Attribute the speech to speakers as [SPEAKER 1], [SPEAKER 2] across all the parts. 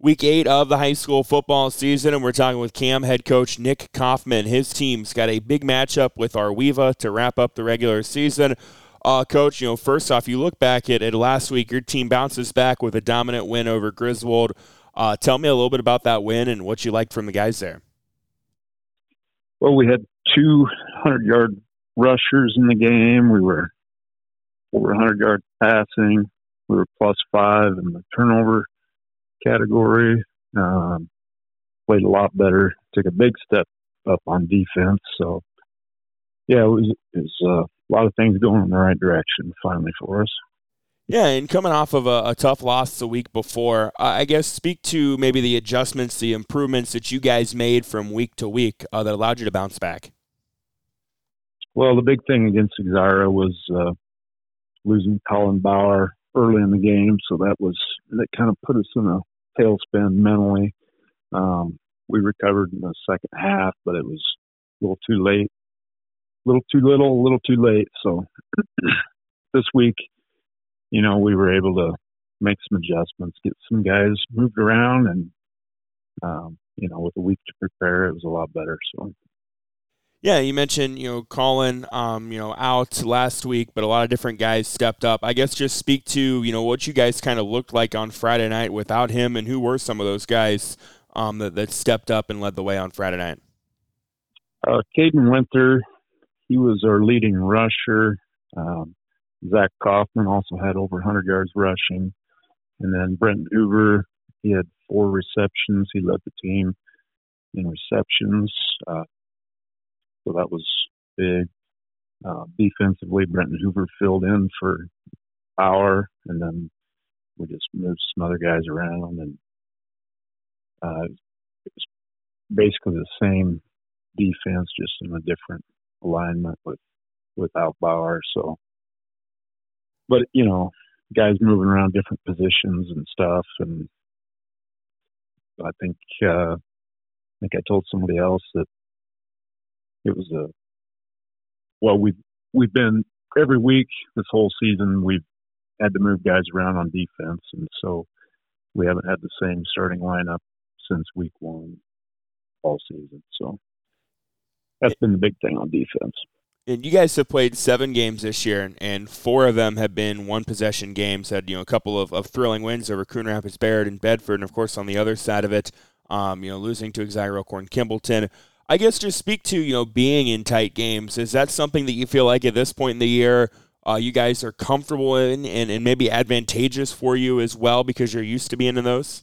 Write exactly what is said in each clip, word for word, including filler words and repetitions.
[SPEAKER 1] Week eight of the high school football season, and we're talking with Cam head coach Nick Kaufman. His team's got a big matchup with Arweva to wrap up the regular season. Uh, Coach, you know, first off, you look back at, at last week, your team bounces back with a dominant win over Griswold. Uh, tell me a little bit about that win and what you liked from the guys there.
[SPEAKER 2] Well, we had two hundred-yard rushers in the game. We were over one hundred yards passing. We were plus five in the turnover category. Um, played a lot better. Took a big step up on defense. So, yeah, it was, it was uh, a lot of things going in the right direction finally for us.
[SPEAKER 1] Yeah, and coming off of a, a tough loss the week before, uh, I guess speak to maybe the adjustments, the improvements that you guys made from week to week uh, that allowed you to bounce back.
[SPEAKER 2] Well, the big thing against Exira was uh, losing Colin Bauer early in the game, so that was that kind of put us in a tailspin mentally. Um, we recovered in the second half, but it was a little too late, a little too little, a little too late. So this week, you know, we were able to make some adjustments, get some guys moved around, and, um, you know, with a week to prepare, it was a lot better. So,
[SPEAKER 1] yeah, you mentioned, you know, Colin, um, you know, out last week, but a lot of different guys stepped up. I guess just speak to, you know, what you guys kind of looked like on Friday night without him, and who were some of those guys um, that, that stepped up and led the way on Friday night?
[SPEAKER 2] Uh, Caden Winther, he was our leading rusher. Um, Zach Kaufman also had over one hundred yards rushing. And then Brent Hoover, he had four receptions. He led the team in receptions. Uh, so that was big. Uh, defensively, Brent Hoover filled in for Bauer, and then we just moved some other guys around. And uh, it was basically the same defense, just in a different alignment with without Bauer. So, but you know, guys moving around different positions and stuff, and I think uh, I think I told somebody else that it was a well we've we've been every week this whole season we've had to move guys around on defense, and so we haven't had the same starting lineup since week one all season. So that's been the big thing on defense.
[SPEAKER 1] And you guys have played seven games this year, and four of them have been one-possession games. Had, you know, a couple of, of thrilling wins over Coon Rapids, Bayard, and Bedford, and of course on the other side of it, um, you know, losing to Exira Elkhorn Kimballton. I guess just speak to, you know, being in tight games. Is that something that you feel like at this point in the year uh, you guys are comfortable in, and, and maybe advantageous for you as well because you're used to being in those?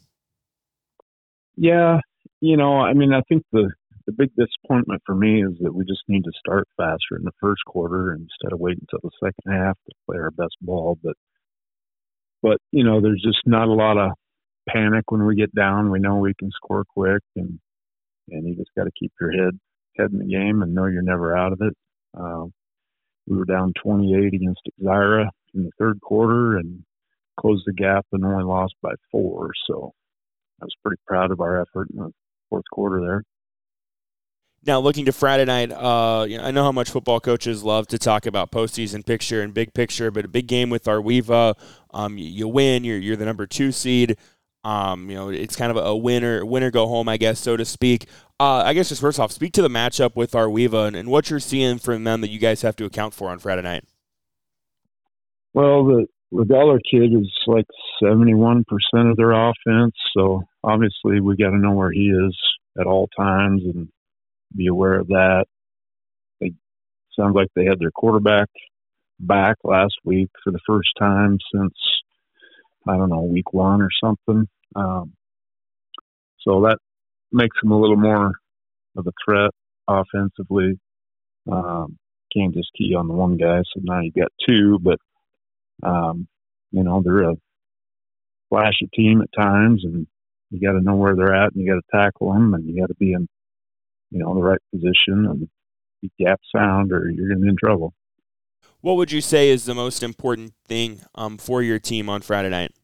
[SPEAKER 2] Yeah, you know, I mean, I think the The big disappointment for me is that we just need to start faster in the first quarter instead of waiting until the second half to play our best ball. But, but you know, there's just not a lot of panic when we get down. We know we can score quick, and and you just got to keep your head head in the game and know you're never out of it. Uh, we were down twenty-eight against Exira in the third quarter and closed the gap and only lost by four. So I was pretty proud of our effort in the fourth quarter there.
[SPEAKER 1] Now, looking to Friday night, uh, you know, I know how much football coaches love to talk about postseason picture and big picture, but a big game with Arweva, um, you, you win, you're you're the number two seed. Um, you know, it's kind of a winner, winner go home, I guess, so to speak. Uh, I guess just first off, speak to the matchup with Arweva and, and what you're seeing from them that you guys have to account for on Friday night.
[SPEAKER 2] Well, the the Dollar kid is like seventy-one percent of their offense, so obviously we got to know where he is at all times and be aware of that. They sounds like they had their quarterback back last week for the first time since, I don't know, week one or something. Um, so that makes them a little more of a threat offensively. Um, can't just key on the one guy, so now you've got two, but, um, you know, they're a flashy team at times, and you got to know where they're at, and you got to tackle them, and you got to be in you know, the right position and be gap sound, or you're going to be in trouble.
[SPEAKER 1] What would you say is the most important thing um, for your team on Friday night?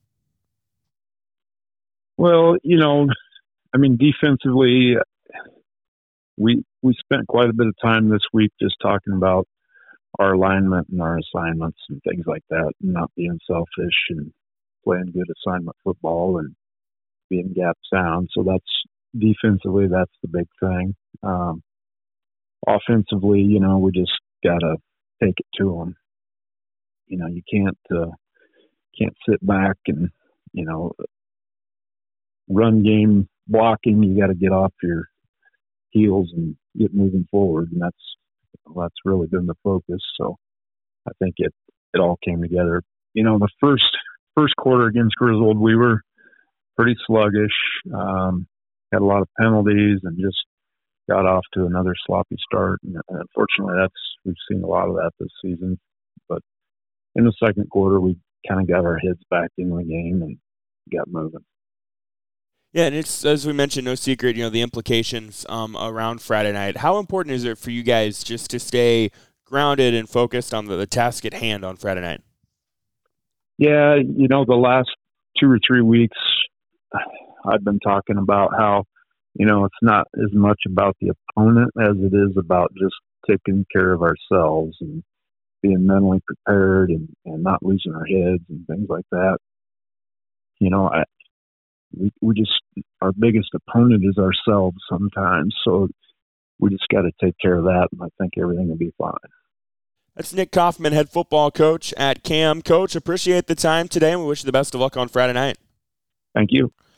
[SPEAKER 2] Well, you know, I mean, defensively, we we spent quite a bit of time this week just talking about our alignment and our assignments and things like that, and not being selfish and playing good assignment football. And being gap sound. So that's defensively, that's the big thing. Um, offensively, you know, we just got to take it to them. You know, you can't uh, can't sit back and, you know, run game blocking. You got to get off your heels and get moving forward, and that's that's really been the focus. So I think it it all came together. You know, the first first quarter against Griswold, we were pretty sluggish. Um, had a lot of penalties and just got off to another sloppy start. And unfortunately, that's we've seen a lot of that this season. But in the second quarter, we kind of got our heads back in the game and got moving.
[SPEAKER 1] Yeah, and it's, as we mentioned, no secret, you know, the implications um, around Friday night. How important is it for you guys just to stay grounded and focused on the, the task at hand on Friday night?
[SPEAKER 2] Yeah, you know, the last two or three weeks, I've been talking about how, you know, it's not as much about the opponent as it is about just taking care of ourselves and being mentally prepared and, and not losing our heads and things like that. You know, I, we, we just, our biggest opponent is ourselves sometimes. So we just got to take care of that, and I think everything will be fine.
[SPEAKER 1] That's Nick Kaufman, head football coach at Cam. Coach, appreciate the time today, and we wish you the best of luck on Friday night.
[SPEAKER 2] Thank you.